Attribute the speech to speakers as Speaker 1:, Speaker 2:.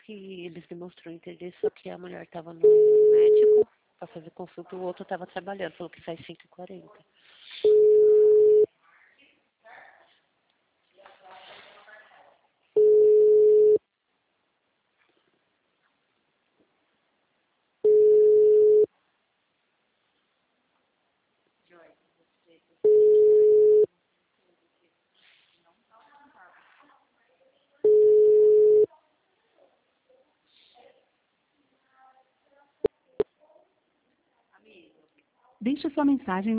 Speaker 1: que eles demonstraram interesse, só que a mulher estava no médico para fazer consulta, o outro estava trabalhando, falou que sai 5h40.
Speaker 2: Deixe sua mensagem